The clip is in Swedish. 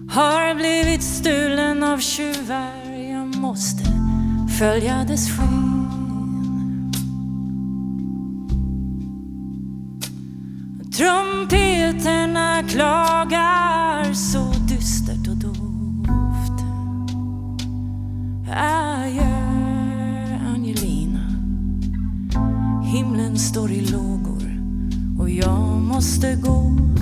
har blivit stulen av tjuvar. Jag måste följa dess sken. Trumpeterna klagar så dystert och dovt. Adjö, Angelina. Himlen står i lågor och jag måste gå.